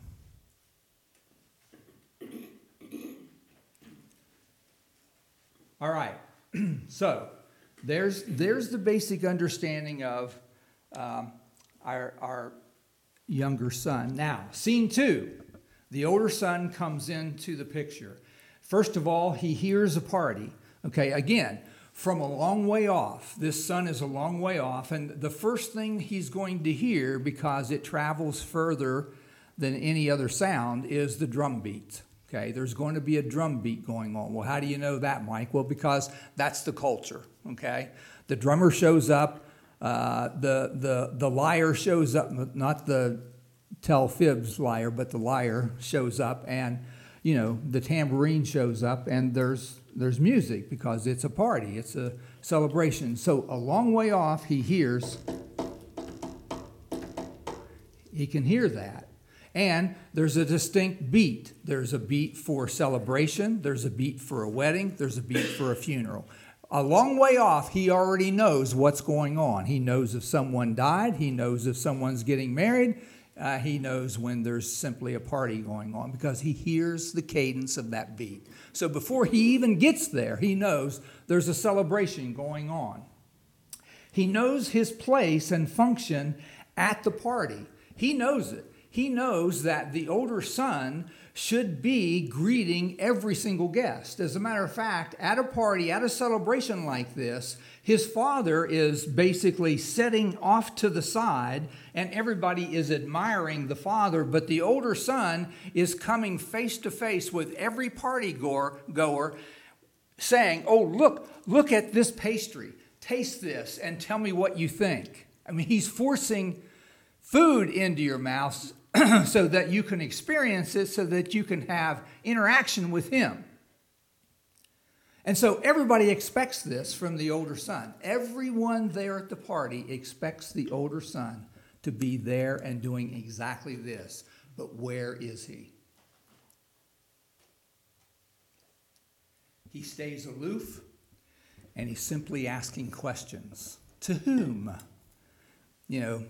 All right, so there's there's the basic understanding of um, our our younger son. Now, scene two, the older son comes into the picture. First of all, he hears a party. Okay, again, from a long way off. This son is a long way off, and the first thing he's going to hear, because it travels further than any other sound, is the drum beat. Okay, there's going to be a drum beat going on. Well, how do you know that, Mike? Well, because that's the culture, okay? The drummer shows up, uh, the, the, the lyre shows up, not the tell fibs liar, but the lyre shows up, and, you know, the tambourine shows up, and there's, there's music because it's a party, it's a celebration. So a long way off, he hears, he can hear that. And there's a distinct beat. There's a beat for celebration. There's a beat for a wedding. There's a beat for a funeral. A long way off, he already knows what's going on. He knows if someone died. He knows if someone's getting married. Uh, he knows when there's simply a party going on because he hears the cadence of that beat. So before he even gets there, he knows there's a celebration going on. He knows his place and function at the party. He knows it. He knows that the older son should be greeting every single guest. As a matter of fact, at a party, at a celebration like this, his father is basically sitting off to the side, and everybody is admiring the father, but the older son is coming face to face with every party goer, goer saying, oh, look, look at this pastry. Taste this and tell me what you think. I mean, he's forcing food into your mouth so that you can experience it, so that you can have interaction with him. And so everybody expects this from the older son. Everyone there at the party expects the older son to be there and doing exactly this. But where is he? He stays aloof, and he's simply asking questions. To whom? You know,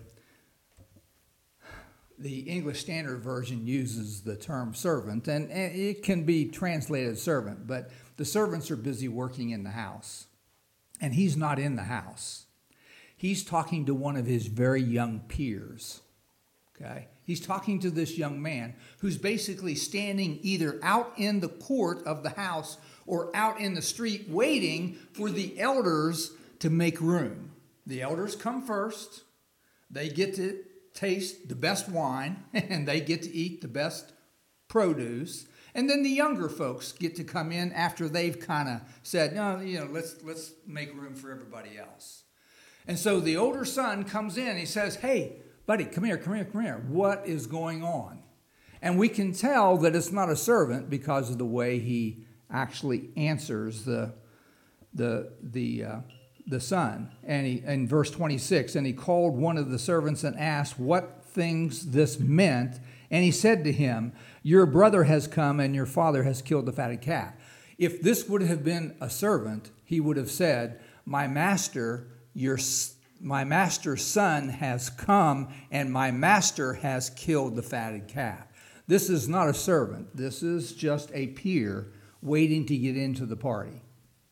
the English Standard Version uses the term servant, and it can be translated servant, but the servants are busy working in the house, and he's not in the house. He's talking to one of his very young peers, okay? He's talking to this young man who's basically standing either out in the court of the house or out in the street waiting for the elders to make room. The elders come first. They get to taste the best wine, and they get to eat the best produce. And then the younger folks get to come in after they've kind of said, no, you know, let's let's make room for everybody else. And so the older son comes in, he says, hey, buddy, come here, come here, come here. What is going on? And we can tell that it's not a servant because of the way he actually answers the the the uh, the son. And he, in verse twenty-six, and he called one of the servants and asked what things this meant. And he said to him, your brother has come and your father has killed the fatted calf. If this would have been a servant, he would have said, my master, your my master's son has come and my master has killed the fatted calf. This is not a servant. This is just a peer waiting to get into the party.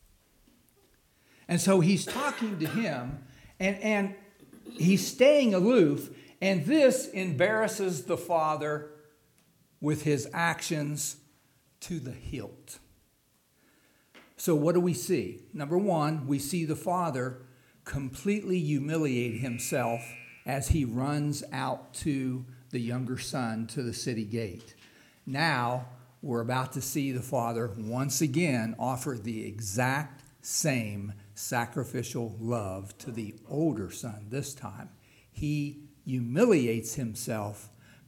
And so he's talking to him, and, and he's staying aloof, and this embarrasses the father with his actions to the hilt. So what do we see? Number one, we see the father completely humiliate himself as he runs out to the younger son to the city gate. Now, we're about to see the father once again offer the exact same sacrificial love to the older son this time. He humiliates himself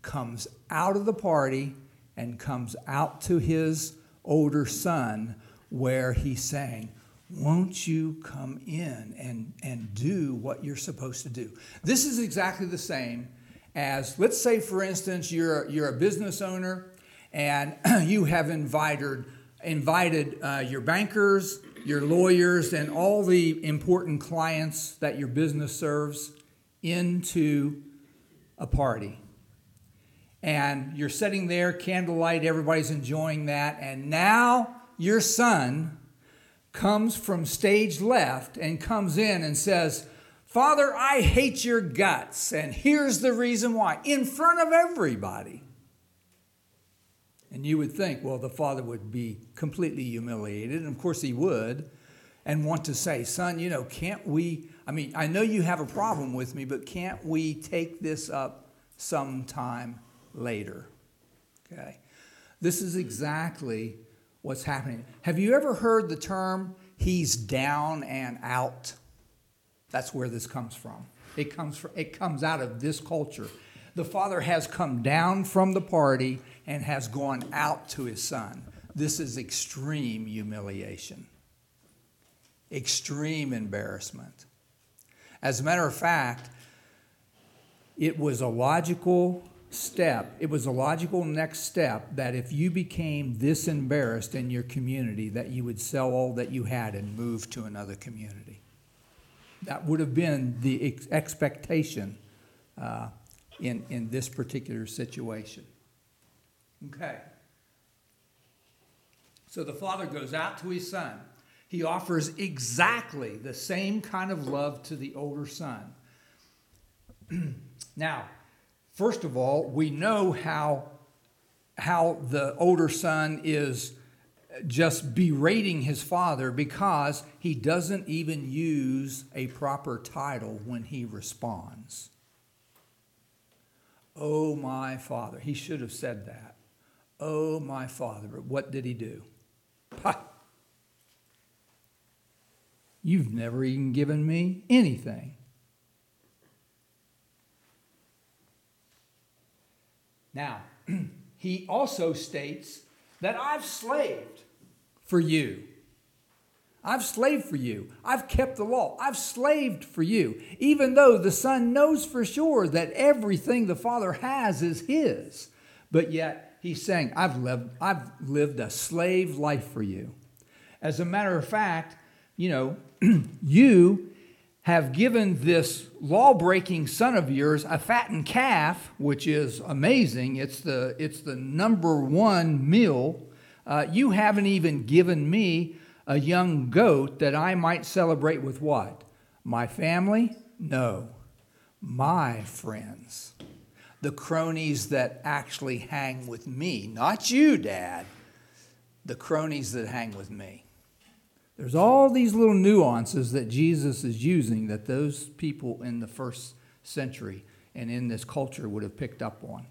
comes out of the party and comes out to his older son, where he's saying, won't you come in and, and do what you're supposed to do? This is exactly the same as, let's say, for instance, you're, you're a business owner and you have invited, invited uh, your bankers, your lawyers, and all the important clients that your business serves into a party. And you're sitting there, candlelight, everybody's enjoying that, and now your son comes from stage left and comes in and says, Father, I hate your guts, and here's the reason why, in front of everybody. And you would think, well, the father would be completely humiliated, and of course he would, and want to say, son, you know, can't we, I mean, I know you have a problem with me, but can't we take this up sometime later? Okay. This is exactly what's happening. Have you ever heard the term, he's down and out? That's where this comes from. It comes from, it comes out of this culture. The father has come down from the party and has gone out to his son. This is extreme humiliation. Extreme embarrassment. As a matter of fact, it was a logical step, it was a logical next step that if you became this embarrassed in your community, that you would sell all that you had and move to another community. That would have been the ex- expectation uh, in, in this particular situation. Okay. So the father goes out to his son. He offers exactly the same kind of love to the older son. Now, first of all, we know how, how the older son is just berating his father because he doesn't even use a proper title when he responds. Oh, my father. He should have said that. Oh, my father. But what did he do? Ha! You've never even given me anything. Now, he also states that I've slaved for you. I've slaved for you. I've kept the law. I've slaved for you. Even though the son knows for sure that everything the father has is his. But yet he's saying, I've lived, I've lived a slave life for you. As a matter of fact, you know, you have given this law-breaking son of yours a fattened calf, which is amazing. It's the, it's the number one meal. Uh, you haven't even given me a young goat that I might celebrate with what? My family? No. My friends. The cronies that actually hang with me. Not you, Dad. The cronies that hang with me. There's all these little nuances that Jesus is using that those people in the first century and in this culture would have picked up on.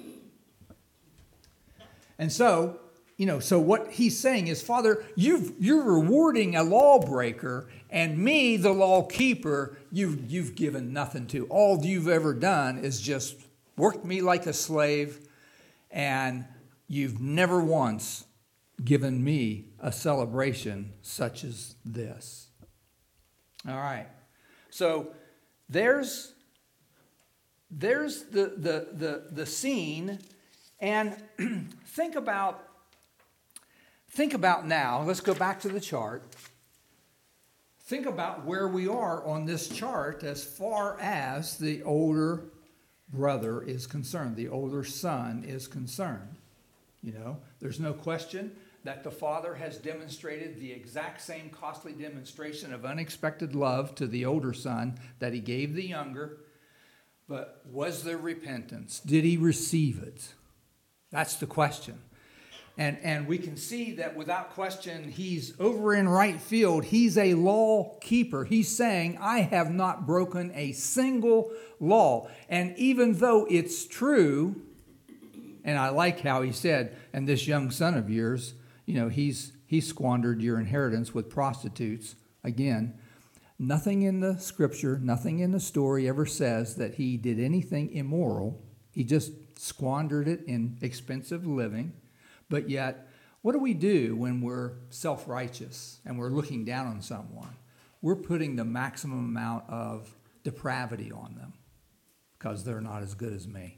And so, you know, so what he's saying is, Father, you've, you're rewarding a lawbreaker, and me, the law keeper, you've, you've given nothing to. All you've ever done is just worked me like a slave, and you've never once given me a celebration such as this. All right. So there's, there's the, the, the, the scene, and think about Think about now, let's go back to the chart. Think about where we are on this chart as far as the older brother is concerned, the older son is concerned. You know, there's no question that the father has demonstrated the exact same costly demonstration of unexpected love to the older son that he gave the younger. But was there repentance? Did he receive it? That's the question. And, and we can see that without question, he's over in right field. He's a law keeper. He's saying, I have not broken a single law. And even though it's true, and I like how he said, and this young son of yours, you know, he's he squandered your inheritance with prostitutes. Again, nothing in the scripture, nothing in the story ever says that he did anything immoral. He just squandered it in expensive living. But yet, what do we do when we're self-righteous and we're looking down on someone? We're putting the maximum amount of depravity on them because they're not as good as me.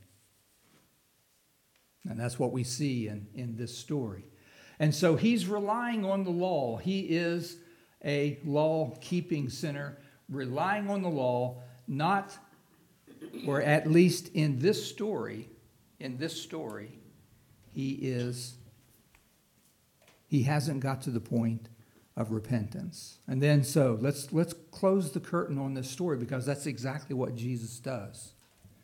And that's what we see in, in this story. And so he's relying on the law. He is a law-keeping sinner, relying on the law, not, or at least in this story, in this story, he is, he hasn't got to the point of repentance. And then so let's let's close the curtain on this story because that's exactly what Jesus does.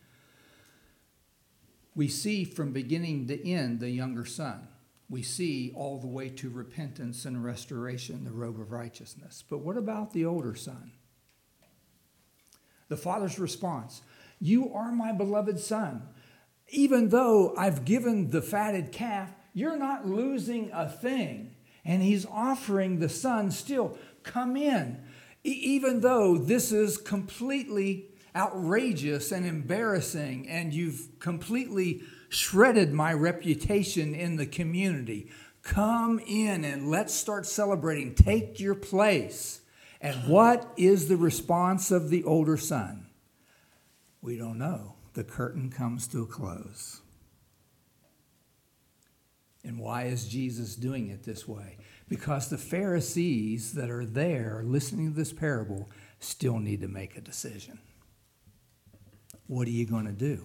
We see from beginning to end the younger son. We see all the way to repentance and restoration, the robe of righteousness. But what about the older son? The father's response, "You are my beloved son. Even though I've given the fatted calf, you're not losing a thing." And he's offering the son still, come in. E- even though this is completely outrageous and embarrassing and you've completely shredded my reputation in the community, come in and let's start celebrating. Take your place. And what is the response of the older son? We don't know. The curtain comes to a close. And why is Jesus doing it this way? Because the Pharisees that are there listening to this parable still need to make a decision. What are you going to do?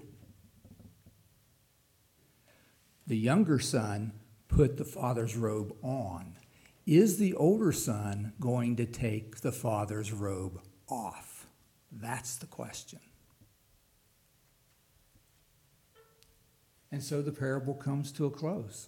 The younger son put the father's robe on. Is the older son going to take the father's robe off? That's the question. And so the parable comes to a close.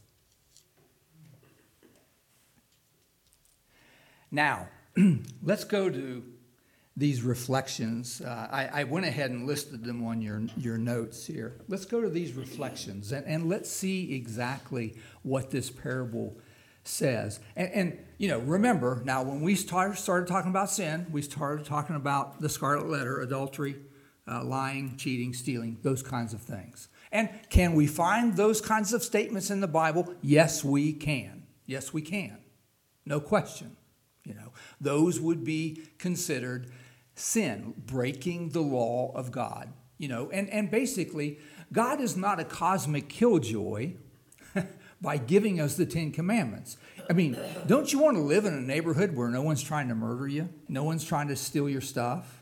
Now, let's go to these reflections. Uh, I, I went ahead and listed them on your, your notes here. Let's go to these reflections and, and let's see exactly what this parable says. And, and, you know, remember, now when we start, started talking about sin, we started talking about the scarlet letter, adultery, uh, lying, cheating, stealing, those kinds of things. And can we find those kinds of statements in the Bible? Yes, we can. Yes, we can. No question. You know, those would be considered sin, breaking the law of God. You know, and, and basically, God is not a cosmic killjoy by giving us the Ten Commandments. I mean, don't you want to live in a neighborhood where no one's trying to murder you? No one's trying to steal your stuff?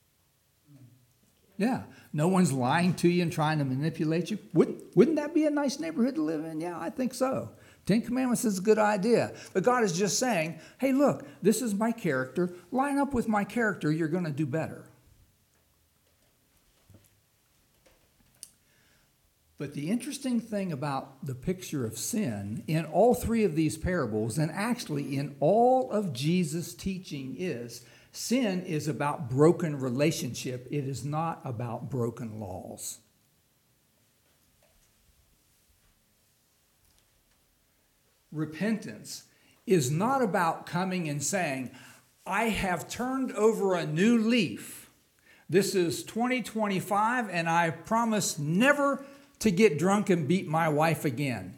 Yeah. No one's lying to you and trying to manipulate you? Wouldn't, wouldn't that be a nice neighborhood to live in? Yeah, I think so. Ten Commandments is a good idea. But God is just saying, hey, look, this is my character. Line up with my character. You're going to do better. But the interesting thing about the picture of sin in all three of these parables, and actually in all of Jesus' teaching, is sin is about broken relationship. It is not about broken laws. Repentance is not about coming and saying, I have turned over a new leaf. This is twenty twenty-five, and I promise never to get drunk and beat my wife again.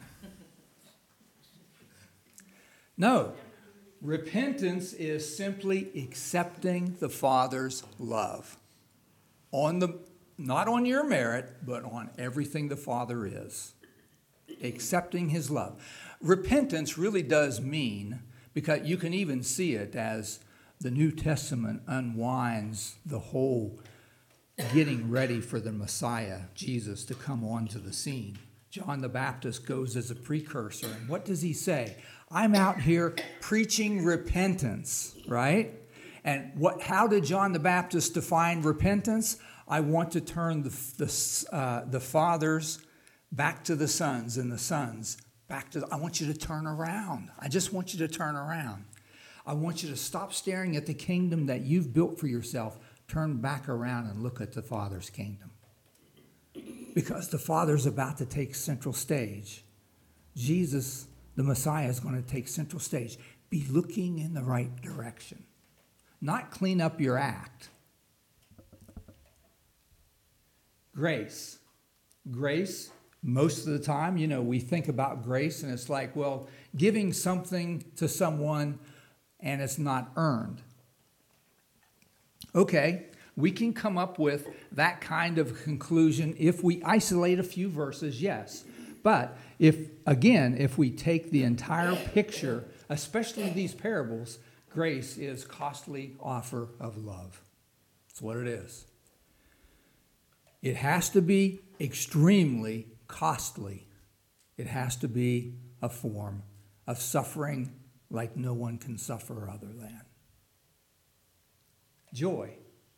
No. Repentance is simply accepting the Father's love. On the, not on your merit, but on everything the Father is. Accepting his love. Repentance really does mean, because you can even see it as the New Testament unwinds the whole getting ready for the Messiah, Jesus, to come onto the scene. John the Baptist goes as a precursor. And what does he say? I'm out here preaching repentance, right? And what? How did John the Baptist define repentance? I want to turn the, the, uh, the fathers back to the sons and the sons back to, the, I want you to turn around. I just want you to turn around. I want you to stop staring at the kingdom that you've built for yourself. Turn back around and look at the Father's kingdom. Because the Father's about to take central stage. Jesus, the Messiah, is going to take central stage. Be looking in the right direction. Not clean up your act. Grace. Grace, most of the time, you know, we think about grace and it's like, well, giving something to someone and it's not earned. Okay, we can come up with that kind of conclusion if we isolate a few verses, yes. But if, again, if we take the entire picture, especially these parables, grace is costly offer of love. That's what it is. It has to be extremely costly. It has to be a form of suffering like no one can suffer other than. Joy.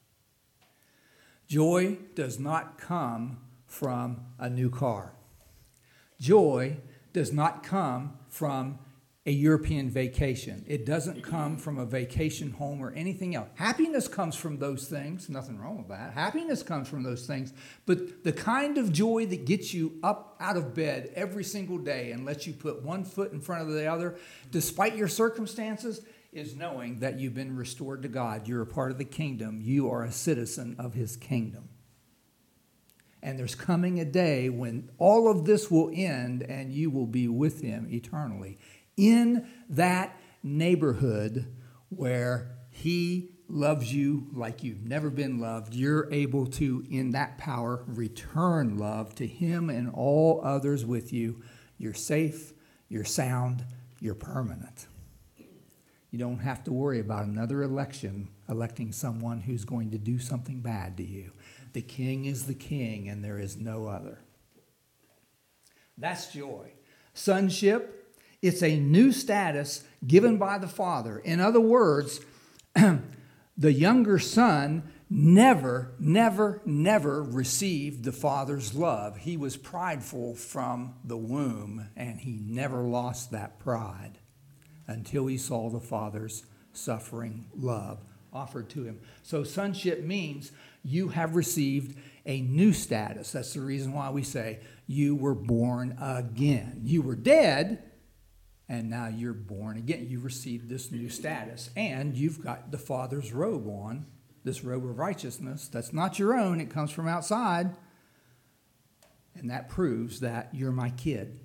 Joy does not come from a new car. Joy does not come from a European vacation. It doesn't come from a vacation home or anything else. Happiness comes from those things. Nothing wrong with that. Happiness comes from those things. But the kind of joy that gets you up out of bed every single day and lets you put one foot in front of the other, despite your circumstances, is knowing that you've been restored to God. You're a part of the kingdom. You are a citizen of his kingdom. And there's coming a day when all of this will end and you will be with him eternally. In that neighborhood where he loves you like you've never been loved, you're able to, in that power, return love to him and all others with you. You're safe, you're sound, you're permanent. You don't have to worry about another election, electing someone who's going to do something bad to you. The king is the king and there is no other. That's joy. Sonship. It's a new status given by the Father. In other words, the younger son never, never, never received the Father's love. He was prideful from the womb, and he never lost that pride until he saw the Father's suffering love offered to him. So sonship means you have received a new status. That's the reason why we say you were born again. You were dead, and now you're born again. You received this new status. And you've got the Father's robe on, this robe of righteousness. That's not your own. It comes from outside. And that proves that you're my kid.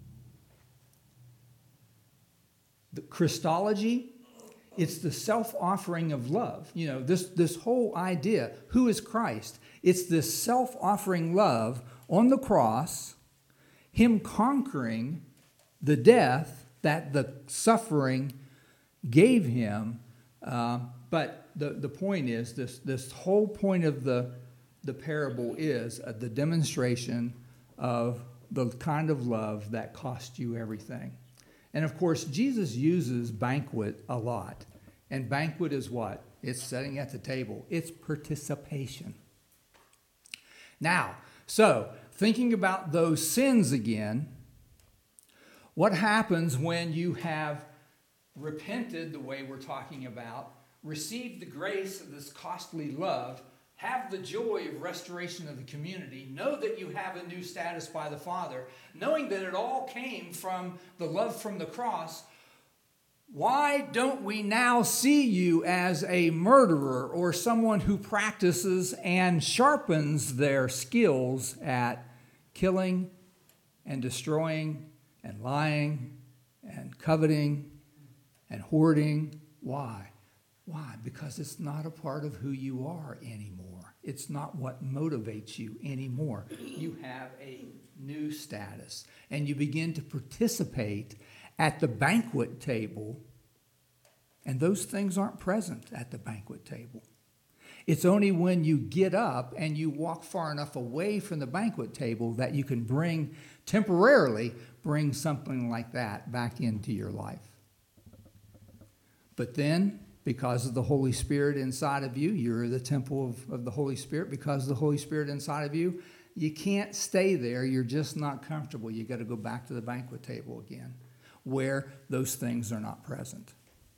The Christology, it's the self-offering of love. You know, this, this whole idea, who is Christ? It's this self-offering love on the cross, him conquering the death that the suffering gave him. Uh, but the, the point is, this, this whole point of the, the parable is uh, the demonstration of the kind of love that cost you everything. And of course, Jesus uses banquet a lot. And banquet is what? It's sitting at the table. It's participation. Now, so thinking about those sins again, what happens when you have repented the way we're talking about, received the grace of this costly love, have the joy of restoration of the community, know that you have a new status by the Father, knowing that it all came from the love from the cross, why don't we now see you as a murderer or someone who practices and sharpens their skills at killing and destroying and lying and coveting and hoarding? Why? Why? Because it's not a part of who you are anymore. It's not what motivates you anymore. You have a new status, and you begin to participate at the banquet table, and those things aren't present at the banquet table. It's only when you get up and you walk far enough away from the banquet table that you can bring, temporarily, bring something like that back into your life. But then, because of the Holy Spirit inside of you, you're the temple of, of the Holy Spirit. Because of the Holy Spirit inside of you, you can't stay there. You're just not comfortable. You got to go back to the banquet table again, where those things are not present.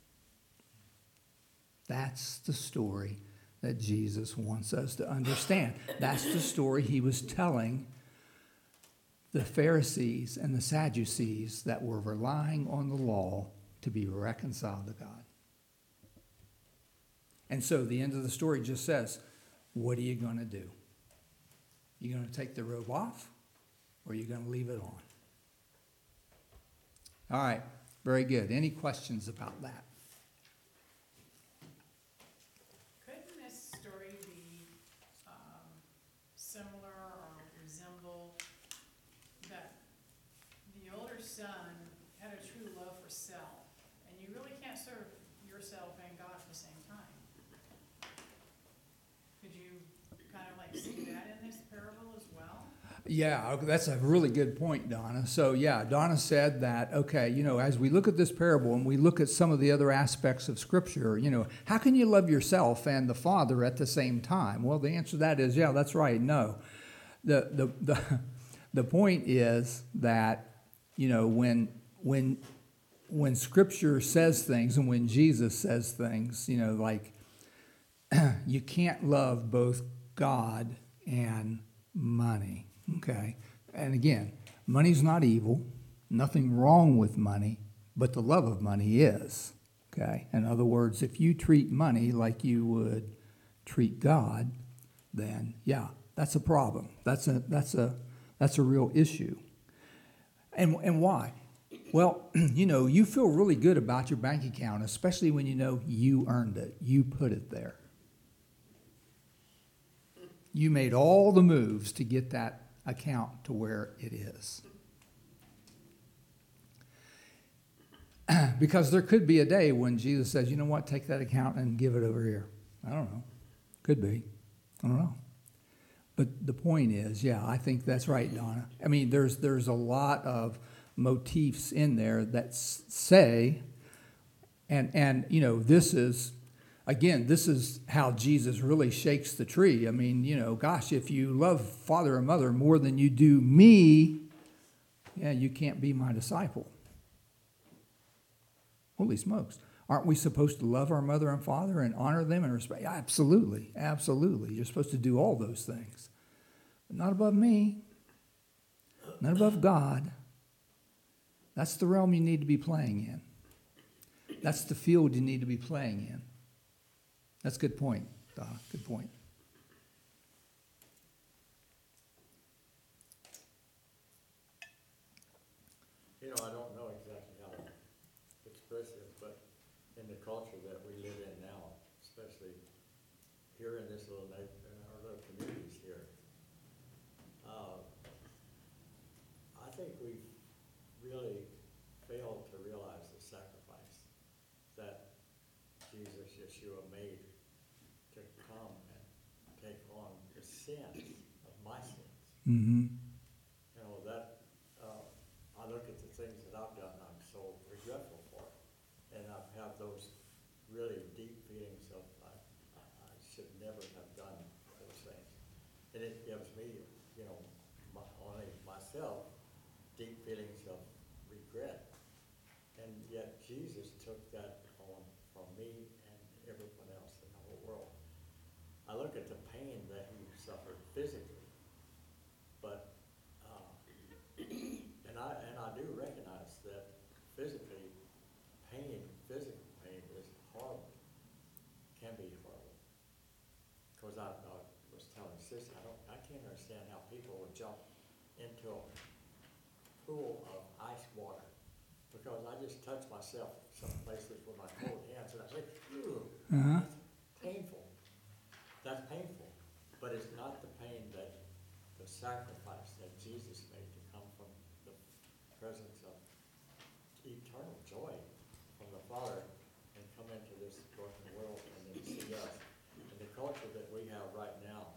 That's the story that Jesus wants us to understand. That's the story he was telling the Pharisees and the Sadducees that were relying on the law to be reconciled to God. And so the end of the story just says, what are you going to do? You going to take the robe off, or are you going to leave it on? All right, very good. Any questions about that? Couldn't this story be, um, similar or resemble that the older son had a true love for self, and you really can't serve yourself and God at the same time? Could you kind of like see that in this parable as well? Yeah, okay, that's a really good point, Donna. So, yeah, Donna said that, okay, you know, as we look at this parable and we look at some of the other aspects of Scripture, you know, how can you love yourself and the Father at the same time? Well, the answer to that is, yeah, that's right, no. The, the, the, the point is that, you know, when, when, when Scripture says things and when Jesus says things, you know, like, you can't love both God and money. Okay, and again, money's not evil, nothing wrong with money, but the love of money is. Okay, in other words, if you treat money like you would treat God, then yeah, that's a problem. That's a that's a that's a real issue. And and why? Well, you know, you feel really good about your bank account, especially when you know you earned it, you put it there. You made all the moves to get that account to where it is. Because there could be a day when Jesus says, you know what, take that account and give it over here. I don't know. Could be. I don't know. But the point is, yeah, I think that's right, Donna. I mean, there's there's a lot of motifs in there that s- say, and and you know, this is, again, this is how Jesus really shakes the tree. I mean, you know, gosh, if you love father or mother more than you do me, yeah, you can't be my disciple. Holy smokes. Aren't we supposed to love our mother and father and honor them and respect? Absolutely, absolutely. You're supposed to do all those things. But not above me, not above God. That's the realm you need to be playing in. That's the field you need to be playing in. That's a good point, Donna. Good point. You know, I don't know exactly how to express this, but in the culture that we live in now, especially here in this little neighborhood, in our little communities here, uh, I think we've really failed to realize the sacrifice that Jesus, Yeshua, made to come and take on the sins of my sins. Mm-hmm. You know, that, uh, I look at the things that I've done, I'm so regretful for. And I have those really deep feelings of, I, I I should never have done those things. And it gives me, you know, my, only myself, deep feelings of regret. And yet Jesus took that on from me and everyone else in the whole world. I look at the pain that he suffered physically, but, uh, and I, and I do recognize that physically, pain, physical pain is horrible, can be horrible. Because I, I was telling Sis, I don't, I can't understand how people would jump into a pool of ice water, because I just touch myself some places with my cold hands, and I say, ooh, Uh-huh. that's painful. That's painful, but it's not the pain that the sacrifice that Jesus made to come from the presence of eternal joy from the Father and come into this broken world and then see us. And the culture that we have right now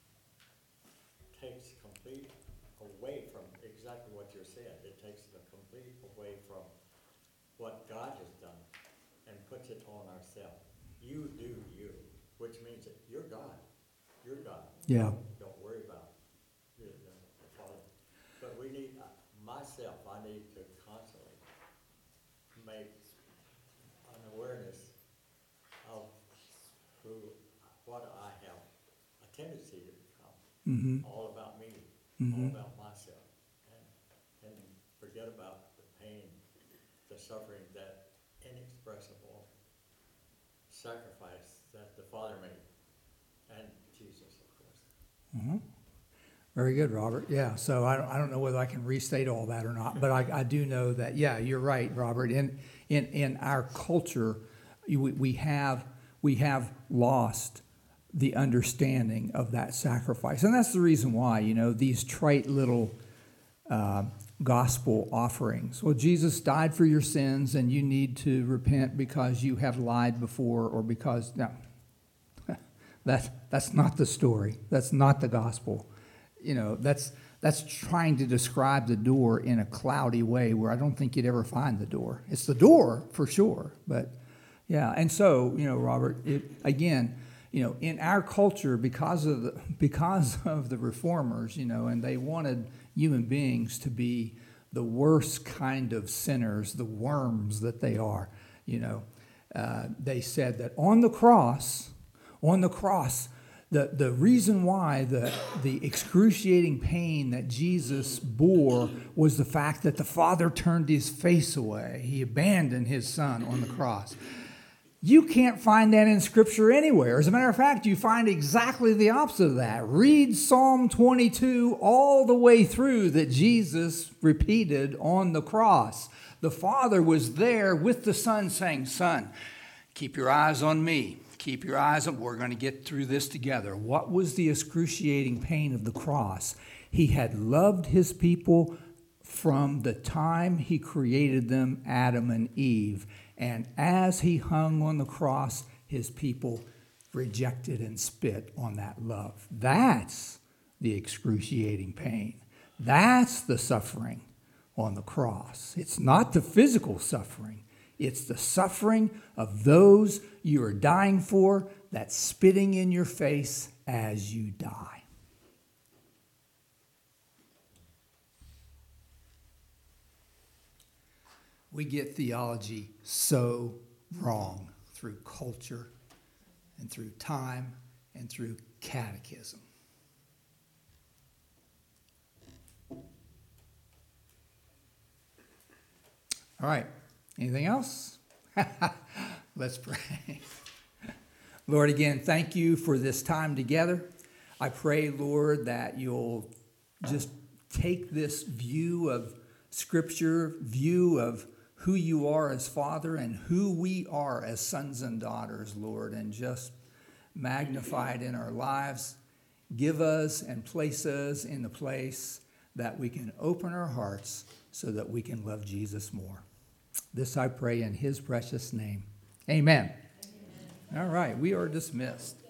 takes complete away from exactly what you're saying. It takes the complete away from what God has done and puts it on ourselves. You do you, which means that you're God. You're God. Yeah. Don't worry about the, the, the Father. But we need, uh, myself, I need to constantly make an awareness of who, what I have a tendency to become. Mm-hmm. All about me, Mm-hmm. all about myself, and, and forget about the pain, the suffering, that inexpressible sacrifice that the Father made, and Jesus, of course. Mm-hmm. Very good, Robert. Yeah, so I don't, I don't know whether I can restate all that or not, but I, I do know that, yeah, you're right, Robert. In, in, in our culture, we, we, have, we have lost the understanding of that sacrifice. And that's the reason why, you know, these trite little uh, gospel offerings. Well, Jesus died for your sins, and you need to repent because you have lied before or because, no, that, that's not the story. That's not the gospel. You know, that's that's trying to describe the door in a cloudy way where I don't think you'd ever find the door. It's the door for sure, but yeah. And so, you know, Robert, it, again, you know, in our culture, because of the because of the reformers, you know, and they wanted human beings to be the worst kind of sinners, the worms that they are. You know, uh, they said that on the cross, on the cross. The, the reason why the, the excruciating pain that Jesus bore was the fact that the Father turned his face away. He abandoned his Son on the cross. You can't find that in Scripture anywhere. As a matter of fact, you find exactly the opposite of that. Read Psalm twenty-two all the way through that Jesus repeated on the cross. The Father was there with the Son saying, Son, keep your eyes on me. Keep your eyes on, we're going to get through this together. What was the excruciating pain of the cross? He had loved his people from the time he created them, Adam and Eve. And as he hung on the cross, his people rejected and spit on that love. That's the excruciating pain. That's the suffering on the cross. It's not the physical suffering. It's the suffering of those you are dying for that's spitting in your face as you die. We get theology so wrong through culture and through time and through catechism. All right. Anything else? Let's pray. Lord, again, thank you for this time together. I pray, Lord, that you'll just take this view of Scripture, view of who you are as Father and who we are as sons and daughters, Lord, and just magnify it in our lives. Give us and place us in the place that we can open our hearts so that we can love Jesus more. This I pray in his precious name. Amen. Amen. All right, we are dismissed.